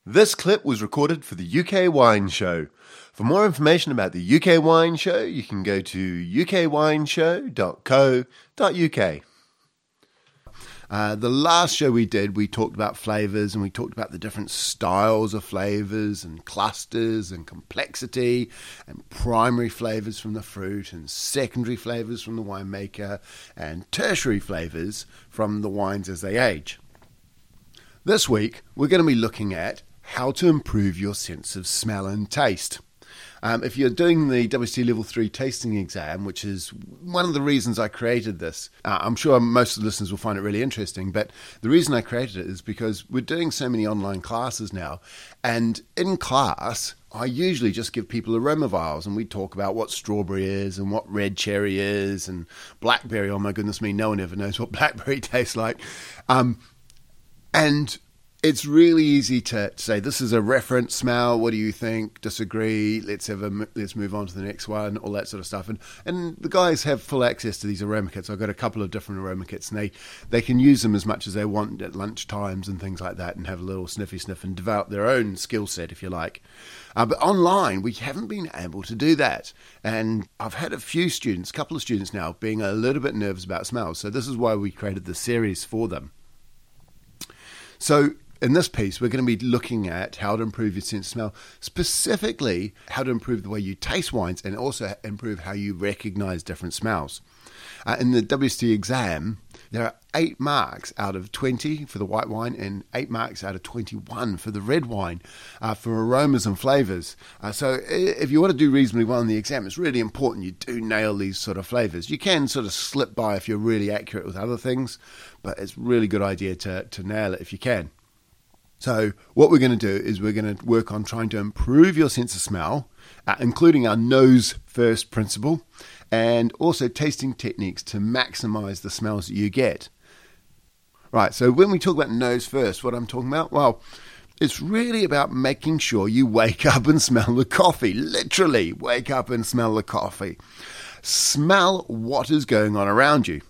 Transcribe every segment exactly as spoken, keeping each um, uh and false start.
This clip was recorded for the U K Wine Show. For more information about the U K Wine Show, you can go to u k wine show dot co dot u k. Uh, the last show we did, we talked about flavours and we talked about the different styles of flavours and clusters and complexity and primary flavours from the fruit and secondary flavours from the winemaker and tertiary flavours from the wines as they age. This week, we're going to be looking at how to improve your sense of smell and taste. Um, if you're doing the W S E T Level three tasting exam, which is one of the reasons I created this, uh, I'm sure most of the listeners will find it really interesting, but the reason I created it is because we're doing so many online classes now, and in class, I usually just give people aroma vials, and we talk about what strawberry is and what red cherry is and blackberry. Oh my goodness me, no one ever knows what blackberry tastes like. Um, and it's really easy to say, this is a reference smell. What do you think? Disagree? Let's have a, let's move on to the next one. All that sort of stuff. And and the guys have full access to these aroma kits. I've got a couple of different aroma kits, and they, they can use them as much as they want at lunch times and things like that, and have a little sniffy sniff and develop their own skill set, if you like. Uh, but online, we haven't been able to do that. And I've had a few students, a couple of students now, being a little bit nervous about smells. So this is why we created the series for them. So in this piece, we're going to be looking at how to improve your sense of smell, specifically how to improve the way you taste wines and also improve how you recognize different smells. Uh, in the W S E T exam, there are eight marks out of twenty for the white wine and eight marks out of twenty-one for the red wine uh, for aromas and flavors. Uh, so if you want to do reasonably well in the exam, it's really important you do nail these sort of flavors. You can sort of slip by if you're really accurate with other things, but it's a really good idea to, to nail it if you can. So what we're going to do is we're going to work on trying to improve your sense of smell, uh, including our nose first principle, and also tasting techniques to maximize the smells that you get. Right, so when we talk about nose first, what I'm talking about, well, it's really about making sure you wake up and smell the coffee. Literally, wake up and smell the coffee. Smell what is going on around you.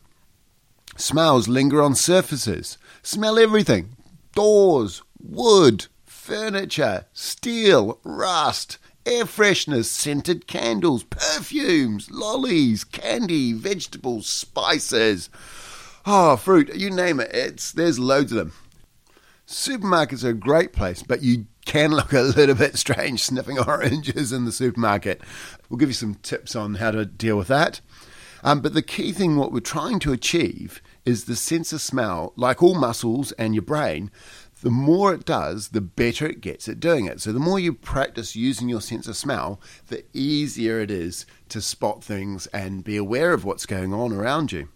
Smells linger on surfaces. Smell everything. Doors, wood, furniture, steel, rust, air fresheners, scented candles, perfumes, lollies, candy, vegetables, spices. Oh, fruit, you name it. It's there's loads of them. Supermarkets are a great place, but you can look a little bit strange sniffing oranges in the supermarket. We'll give you some tips on how to deal with that. Um, but the key thing, what we're trying to achieve, is the sense of smell, like all muscles and your brain. The more it does, the better it gets at doing it. So the more you practice using your sense of smell, the easier it is to spot things and be aware of what's going on around you.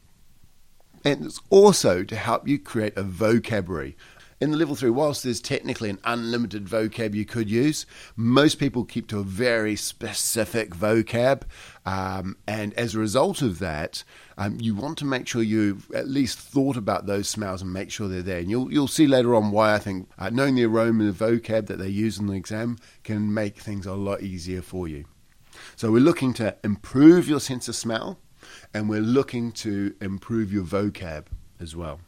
And it's also to help you create a vocabulary. In the level three, whilst there's technically an unlimited vocab you could use, most people keep to a very specific vocab. Um, and as a result of that, um, you want to make sure you've at least thought about those smells and make sure they're there. And you'll you'll see later on why I think uh, knowing the aroma and the vocab that they use in the exam can make things a lot easier for you. So we're looking to improve your sense of smell, and we're looking to improve your vocab as well.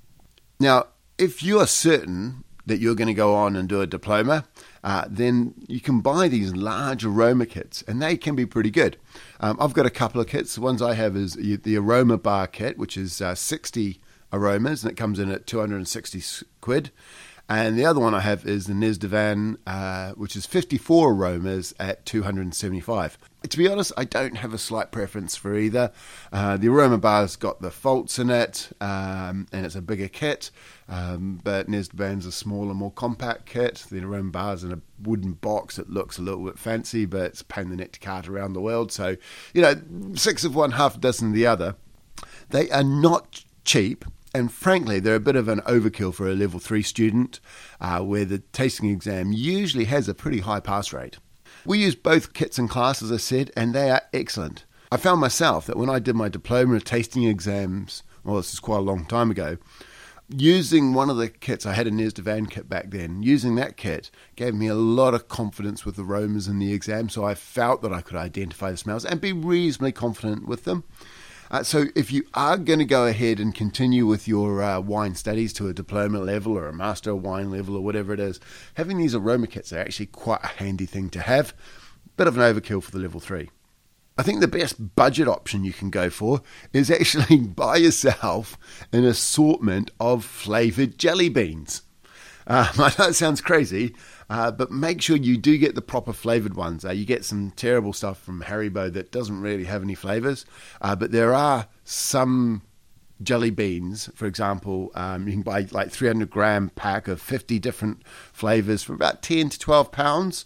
Now, if you are certain that you're going to go on and do a diploma, uh, then you can buy these large aroma kits, and they can be pretty good. Um, I've got a couple of kits. The ones I have is the Aroma Bar kit, which is uh, sixty aromas, and it comes in at two hundred sixty quid. And the other one I have is the Nez de Van, uh, which is fifty-four aromas at two hundred seventy-five. To be honest, I don't have a slight preference for either. Uh, the Aroma Bar's got the faults in it, um, and it's a bigger kit. Um, but Nez de Van's a smaller, more compact kit. The Aroma Bar's in a wooden box. It looks a little bit fancy, but it's a pain in the neck to cart around the world. So, you know, six of one, half a dozen of the other. They are not cheap. And frankly, they're a bit of an overkill for a level three student, uh, where the tasting exam usually has a pretty high pass rate. We use both kits in class, as I said, and they are excellent. I found myself that when I did my diploma tasting exams, well, this is quite a long time ago, using one of the kits, I had a Nez de Van kit back then, using that kit gave me a lot of confidence with aromas in the exam, so I felt that I could identify the smells and be reasonably confident with them. Uh, so if you are going to go ahead and continue with your uh, wine studies to a diploma level or a master of wine level or whatever it is, having these aroma kits are actually quite a handy thing to have. Bit of an overkill for the level three. I think the best budget option you can go for is actually buy yourself an assortment of flavoured jelly beans. Uh, I know it sounds crazy, uh, but make sure you do get the proper flavoured ones. Uh, you get some terrible stuff from Haribo that doesn't really have any flavours, uh, but there are some jelly beans, for example. Um, you can buy like three hundred gram pack of fifty different flavours for about ten to twelve pounds.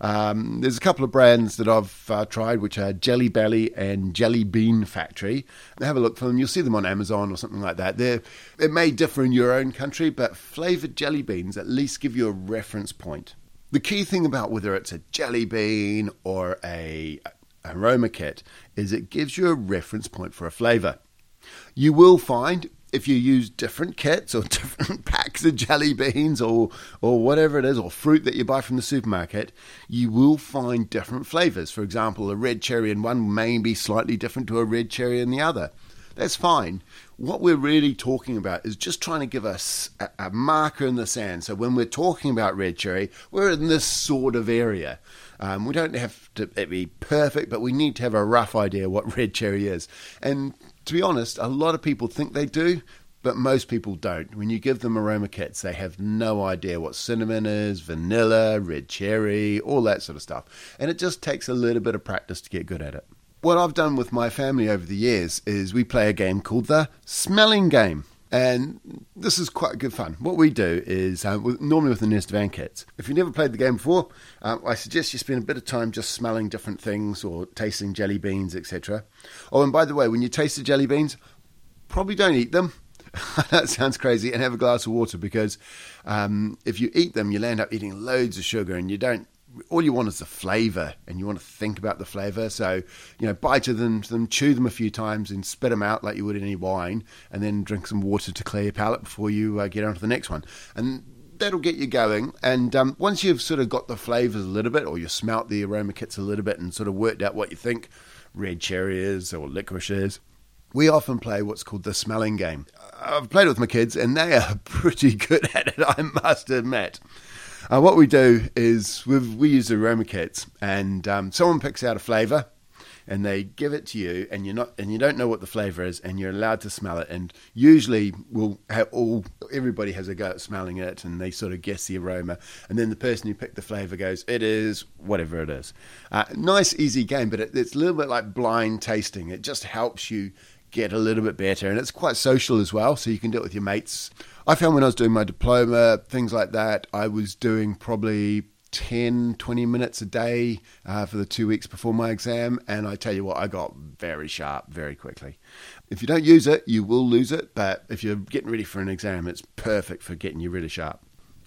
Um, there's a couple of brands that I've uh, tried, which are Jelly Belly and Jelly Bean Factory. Have a look for them. You'll see them on Amazon or something like that. They're, it may differ in your own country, but flavoured jelly beans at least give you a reference point. The key thing about whether it's a jelly bean or a aroma kit is it gives you a reference point for a flavour. You will find if you use different kits or different packs of jelly beans or or whatever it is, or fruit that you buy from the supermarket, you will find different flavours. For example, a red cherry in one may be slightly different to a red cherry in the other. That's fine. What we're really talking about is just trying to give us a, a marker in the sand. So when we're talking about red cherry, we're in this sort of area. Um, we don't have to be perfect, but we need to have a rough idea what red cherry is. And to be honest, a lot of people think they do, but most people don't. When you give them aroma kits, they have no idea what cinnamon is, vanilla, red cherry, all that sort of stuff. And it just takes a little bit of practice to get good at it. What I've done with my family over the years is we play a game called the smelling game. And this is quite good fun. What we do is, uh, normally with the Nest Van kits, if you've never played the game before, uh, I suggest you spend a bit of time just smelling different things or tasting jelly beans, et cetera. Oh, and by the way, when you taste the jelly beans, probably don't eat them. That sounds crazy. And have a glass of water, because um, if you eat them, you'll end up eating loads of sugar, and you don't. All you want is the flavour, and you want to think about the flavour. So, you know, bite of them, them, chew them a few times, and spit them out like you would in any wine, and then drink some water to clear your palate before you uh, get on to the next one. And that'll get you going. And um, once you've sort of got the flavours a little bit, or you smelt the aroma kits a little bit and sort of worked out what you think red cherry is or licorice is, we often play what's called the smelling game. I've played it with my kids, and they are pretty good at it, I must admit. Uh, what we do is we've, we use aroma kits, and um, someone picks out a flavour, and they give it to you, and you're not, and you don't know what the flavour is, and you're allowed to smell it. And usually, we'll have all everybody has a go at smelling it, and they sort of guess the aroma, and then the person who picked the flavour goes, "It is whatever it is." Uh, nice, easy game, but it, it's a little bit like blind tasting. It just helps you get a little bit better, and it's quite social as well, so you can do it with your mates. I found when I was doing my diploma, things like that, I was doing probably ten, twenty minutes a day uh, for the two weeks before my exam, and I tell you what, I got very sharp very quickly. If you don't use it, you will lose it, but if you're getting ready for an exam, it's perfect for getting you really sharp.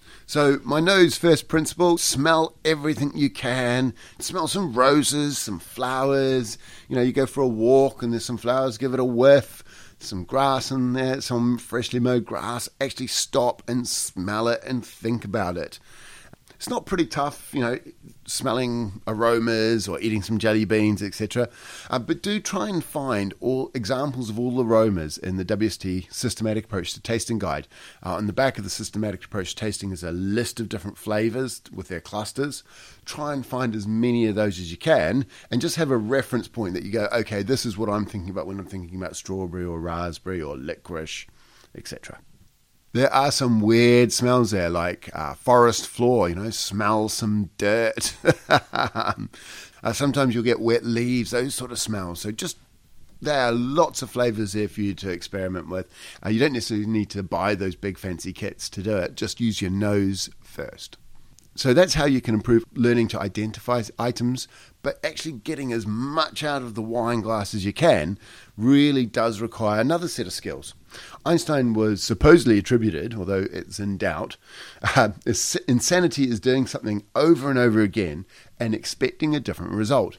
So my nose first principle, smell everything you can. Smell some roses, some flowers. You know, you go for a walk and there's some flowers, give it a whiff. Some grass in there, some freshly mowed grass. Actually stop and smell it and think about it. It's not pretty tough, you know, smelling aromas or eating some jelly beans, et cetera. Uh, but do try and find all examples of all aromas in the W S T Systematic Approach to Tasting Guide. Uh, on the back of the Systematic Approach to Tasting is a list of different flavours with their clusters. Try and find as many of those as you can, and just have a reference point that you go, okay, this is what I'm thinking about when I'm thinking about strawberry or raspberry or licorice, et cetera. There are some weird smells there, like uh, forest floor, you know, smell some dirt. uh, sometimes you'll get wet leaves, those sort of smells. So just, there are lots of flavours there for you to experiment with. Uh, you don't necessarily need to buy those big fancy kits to do it. Just use your nose first. So that's how you can improve learning to identify items, but actually getting as much out of the wine glass as you can really does require another set of skills. Einstein was supposedly attributed, although it's in doubt, uh, insanity is doing something over and over again and expecting a different result.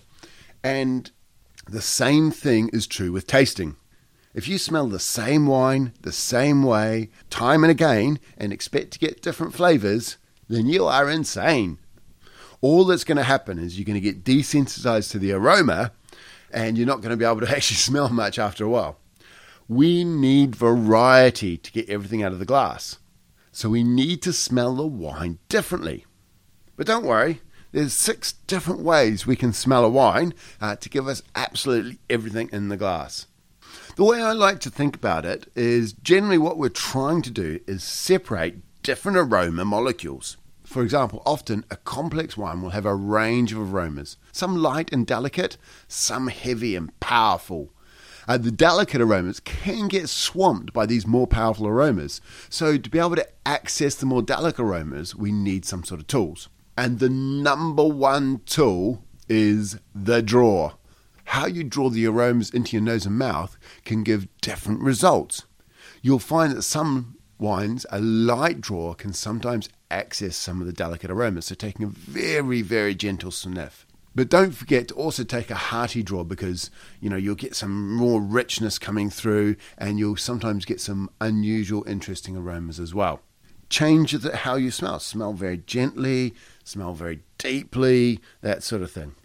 And the same thing is true with tasting. If you smell the same wine, the same way, time and again, and expect to get different flavours, then you are insane. All that's going to happen is you're going to get desensitized to the aroma, and you're not going to be able to actually smell much after a while. We need variety to get everything out of the glass. So we need to smell the wine differently. But don't worry, there's six different ways we can smell a wine uh, to give us absolutely everything in the glass. The way I like to think about it is generally what we're trying to do is separate different aroma molecules. For example, often a complex wine will have a range of aromas, some light and delicate, some heavy and powerful. Uh, the delicate aromas can get swamped by these more powerful aromas. So to be able to access the more delicate aromas, we need some sort of tools. And the number one tool is the drawer. How you draw the aromas into your nose and mouth can give different results. You'll find that some wines, a light drawer can sometimes access some of the delicate aromas, so taking a very, very gentle sniff. But don't forget to also take a hearty draw, because you know you'll get some more richness coming through, and you'll sometimes get some unusual, interesting aromas as well. Change the, how you smell. Smell very gently, smell very deeply, that sort of thing.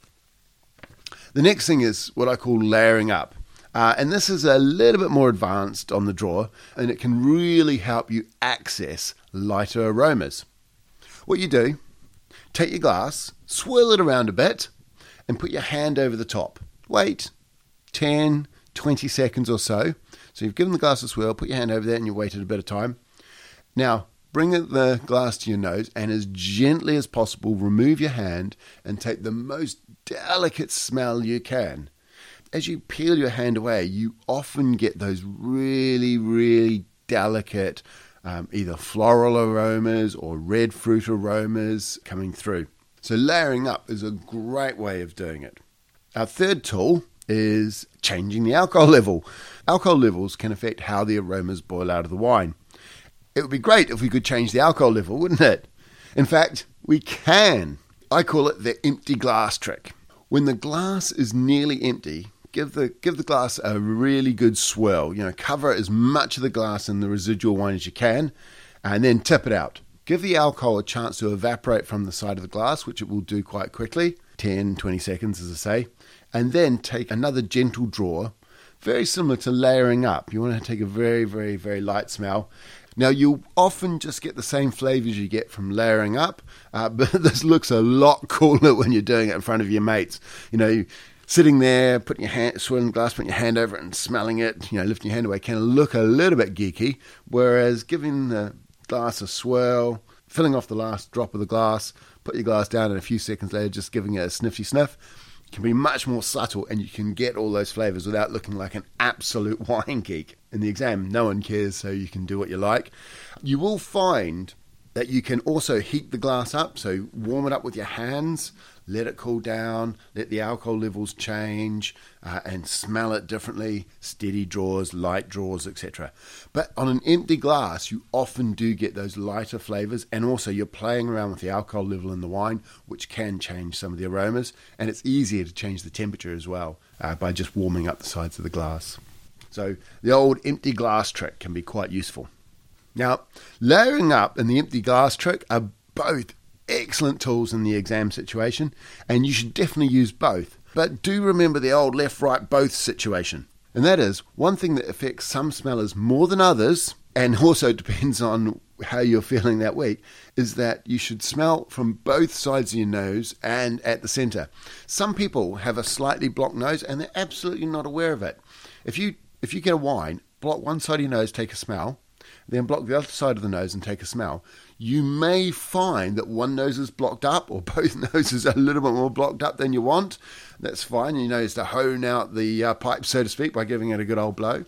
The next thing is what I call layering up. Uh, and this is a little bit more advanced on the drawer, and it can really help you access lighter aromas. What you do, take your glass, swirl it around a bit, and put your hand over the top. Wait ten, twenty seconds or so. So you've given the glass a swirl, put your hand over there, and you waited a bit of time. Now, bring the glass to your nose, and as gently as possible, remove your hand and take the most delicate smell you can. As you peel your hand away, you often get those really, really delicate um, either floral aromas or red fruit aromas coming through. So layering up is a great way of doing it. Our third tool is changing the alcohol level. Alcohol levels can affect how the aromas boil out of the wine. It would be great if we could change the alcohol level, wouldn't it? In fact, we can. I call it the empty glass trick. When the glass is nearly empty, give the give the glass a really good swirl. You know, cover as much of the glass in the residual wine as you can, and then tip it out. Give the alcohol a chance to evaporate from the side of the glass, which it will do quite quickly, ten, twenty seconds, as I say, and then take another gentle draw, very similar to layering up. You want to take a very, very, very light smell. Now, you'll often just get the same flavors you get from layering up, uh, but this looks a lot cooler when you're doing it in front of your mates. You know, sitting there, putting your hand, swirling the glass, putting your hand over it and smelling it, you know, lifting your hand away can look a little bit geeky, whereas giving the glass a swirl, filling off the last drop of the glass, put your glass down, and a few seconds later just giving it a snifty sniff can be much more subtle, and you can get all those flavors without looking like an absolute wine geek. In the exam, no one cares, so you can do what you like. You will find that you can also heat the glass up, so warm it up with your hands, let it cool down, let the alcohol levels change, uh, and smell it differently, steady draws, light draws, et cetera. But on an empty glass, you often do get those lighter flavors, and also you're playing around with the alcohol level in the wine, which can change some of the aromas, and it's easier to change the temperature as well uh, by just warming up the sides of the glass. So the old empty glass trick can be quite useful. Now, layering up and the empty glass trick are both excellent tools in the exam situation, and you should definitely use both. But do remember the old left, right, both situation. And that is, one thing that affects some smellers more than others, and also depends on how you're feeling that week, is that you should smell from both sides of your nose and at the center. Some people have a slightly blocked nose, and they're absolutely not aware of it. If you if you get a wine, block one side of your nose, take a smell, then block the other side of the nose and take a smell, you may find that one nose is blocked up, or both noses are a little bit more blocked up than you want. That's fine. You know, it's to hone out the uh, pipe, so to speak, by giving it a good old blow.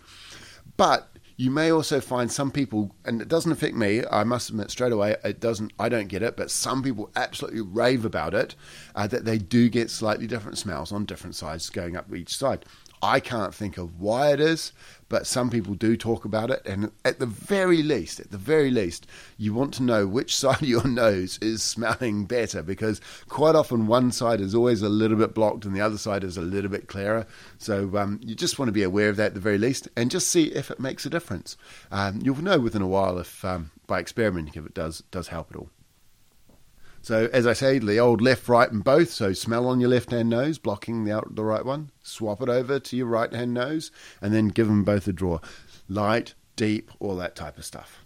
But you may also find some people, and it doesn't affect me, I must admit straight away, it doesn't. I don't get it, but some people absolutely rave about it, uh, that they do get slightly different smells on different sides going up each side. I can't think of why it is, but some people do talk about it, and at the very least, at the very least, you want to know which side of your nose is smelling better, because quite often one side is always a little bit blocked and the other side is a little bit clearer. So um, you just want to be aware of that at the very least, and just see if it makes a difference. Um, you'll know within a while if, um, by experimenting, if it does does help at all. So So as I say, the old left, right and both. So smell on your left-hand nose, blocking the, out, the right one. Swap it over to your right-hand nose and then give them both a draw. Light, deep, all that type of stuff.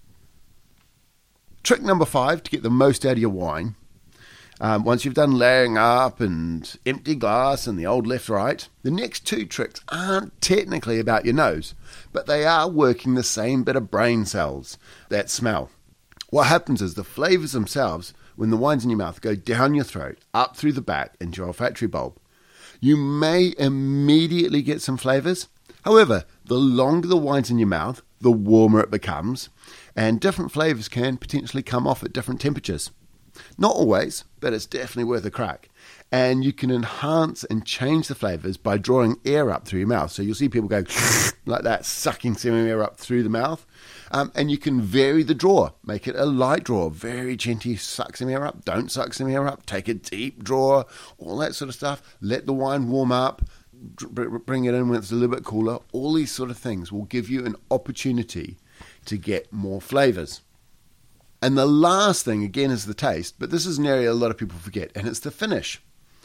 Trick number five to get the most out of your wine. Um, once you've done layering up and empty glass and the old left, right, the next two tricks aren't technically about your nose, but they are working the same bit of brain cells that smell. What happens is the flavors themselves, when the wine's in your mouth, go down your throat, up through the back into your olfactory bulb. You may immediately get some flavors. However, the longer the wine's in your mouth, the warmer it becomes, and different flavors can potentially come off at different temperatures. Not always, but it's definitely worth a crack. And you can enhance and change the flavors by drawing air up through your mouth. So you'll see people go like that, sucking some air up through the mouth. Um, and you can vary the draw. Make it a light draw. Very gently suck some air up. Don't suck some air up. Take a deep draw. All that sort of stuff. Let the wine warm up. Bring it in when it's a little bit cooler. All these sort of things will give you an opportunity to get more flavors. And the last thing, again, is the taste, but this is an area a lot of people forget, and it's the finish.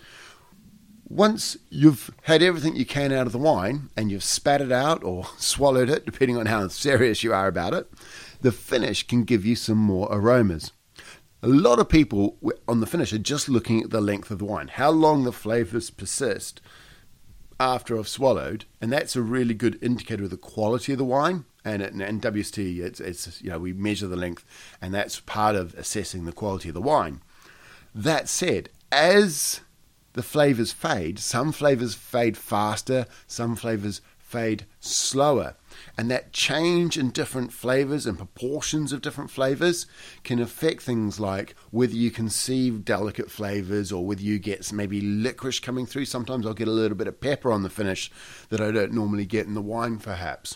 Once you've had everything you can out of the wine, and you've spat it out or swallowed it, depending on how serious you are about it, the finish can give you some more aromas. A lot of people on the finish are just looking at the length of the wine, how long the flavors persist after I've swallowed, and that's a really good indicator of the quality of the wine. And in W S T, it's, it's you know we measure the length, and that's part of assessing the quality of the wine. That said, as the flavors fade, some flavors fade faster, some flavors fade slower, and that change in different flavors and proportions of different flavors can affect things like whether you conceive delicate flavors or whether you get maybe licorice coming through. Sometimes I'll get a little bit of pepper on the finish that I don't normally get in the wine, perhaps.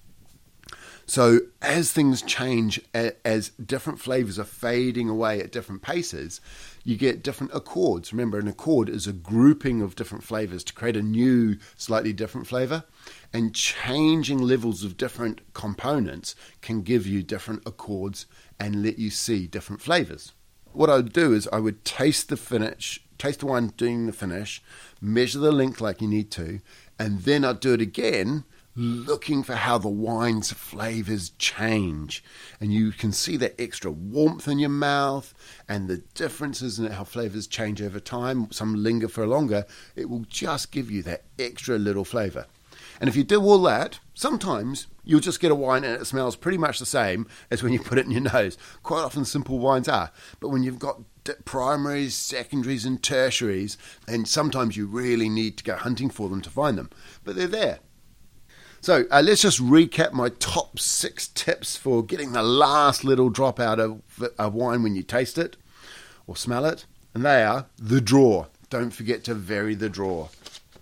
So as things change, as different flavors are fading away at different paces, you get different accords. Remember, an accord is a grouping of different flavors to create a new, slightly different flavor. And changing levels of different components can give you different accords and let you see different flavors. What I would do is I would taste the finish, taste the wine doing the finish, measure the length like you need to, and then I'd do it again, looking for how the wine's flavors change. And you can see that extra warmth in your mouth and the differences in how flavors change over time. Some linger for longer. It will just give you that extra little flavor. And if you do all that, sometimes you'll just get a wine and it smells pretty much the same as when you put it in your nose. Quite often simple wines are. But when you've got primaries, secondaries and tertiaries, and sometimes you really need to go hunting for them to find them. But they're there. So uh, let's just recap my top six tips for getting the last little drop out of a wine when you taste it or smell it. And they are the draw. Don't forget to vary the draw.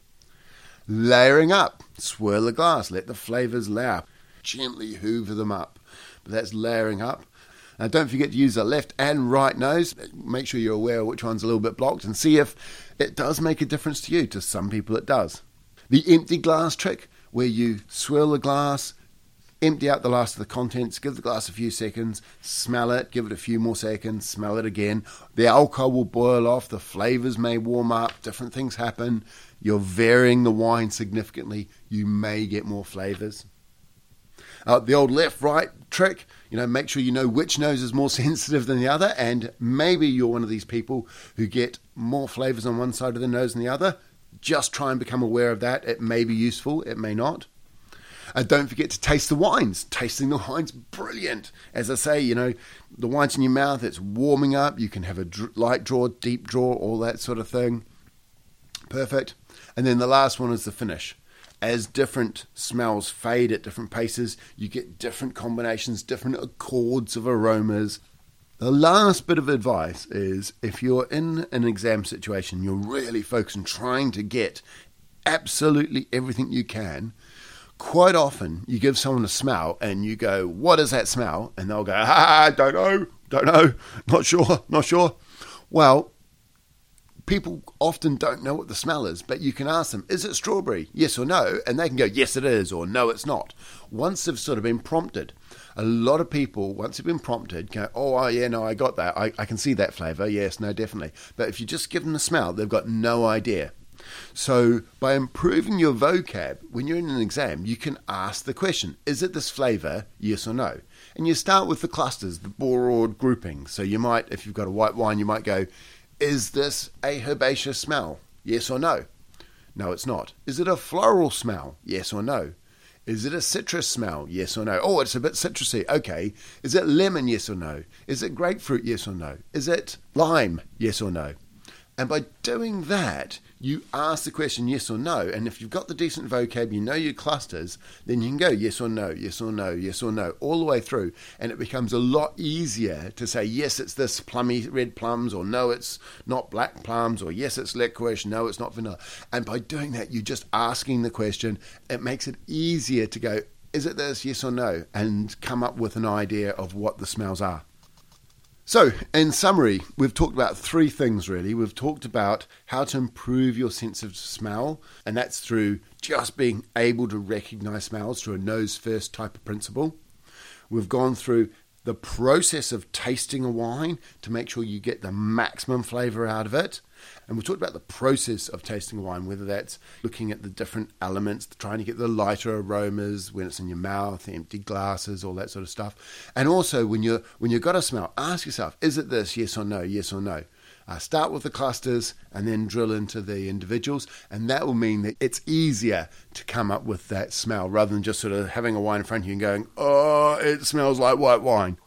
Layering up. Swirl the glass. Let the flavors layer up. Gently hoover them up. But that's layering up. Now don't forget to use the left and right nose. Make sure you're aware of which one's a little bit blocked and see if it does make a difference to you. To some people it does. The empty glass trick, where you swirl the glass, empty out the last of the contents, give the glass a few seconds, smell it, give it a few more seconds, smell it again. The alcohol will boil off, the flavors may warm up, different things happen. You're varying the wine significantly. You may get more flavors. Uh, the old left-right trick, you know, make sure you know which nose is more sensitive than the other, and maybe you're one of these people who get more flavors on one side of the nose than the other. Just try and become aware of that. It may be useful, it may not. Uh, don't forget to taste the wines. Tasting the wine's brilliant. As I say, you know, the wine's in your mouth, it's warming up. You can have a dr- light draw, deep draw, all that sort of thing. Perfect. And then the last one is the finish. As different smells fade at different paces, you get different combinations, different accords of aromas. The last bit of advice is if you're in an exam situation, you're really focused on trying to get absolutely everything you can. Quite often you give someone a smell and you go, what is that smell? And they'll go, ah, don't know, don't know, not sure, not sure. Well, people often don't know what the smell is, but you can ask them, is it strawberry? Yes or no? And they can go, yes it is, or no it's not. Once they've sort of been prompted. A lot of people, once they've been prompted, go, oh, yeah, no, I got that. I, I can see that flavour. Yes, no, definitely. But if you just give them the smell, they've got no idea. So by improving your vocab, when you're in an exam, you can ask the question, is it this flavour, yes or no? And you start with the clusters, the broad grouping. So you might, if you've got a white wine, you might go, is this a herbaceous smell, yes or no? No, it's not. Is it a floral smell, yes or no? Is it a citrus smell, yes or no? Oh, it's a bit citrusy, okay. Is it lemon, yes or no? Is it grapefruit, yes or no? Is it lime, yes or no? And by doing that, you ask the question yes or no. And if you've got the decent vocab, you know your clusters, then you can go yes or no, yes or no, yes or no, all the way through. And it becomes a lot easier to say, yes, it's this plummy red plums, or no, it's not black plums, or yes, it's licorice, no, it's not vanilla. And by doing that, you're just asking the question. It makes it easier to go, is it this, yes or no? And come up with an idea of what the smells are. So, in summary, we've talked about three things really. We've talked about how to improve your sense of smell, and that's through just being able to recognize smells through a nose first type of principle. We've gone through the process of tasting a wine to make sure you get the maximum flavor out of it. And we've talked about the process of tasting a wine, whether that's looking at the different elements, trying to get the lighter aromas when it's in your mouth, empty glasses, all that sort of stuff. And also when you're when you've got a smell, ask yourself, is it this, yes or no, yes or no? Uh, start with the clusters and then drill into the individuals, and that will mean that it's easier to come up with that smell rather than just sort of having a wine in front of you and going, oh, it smells like white wine.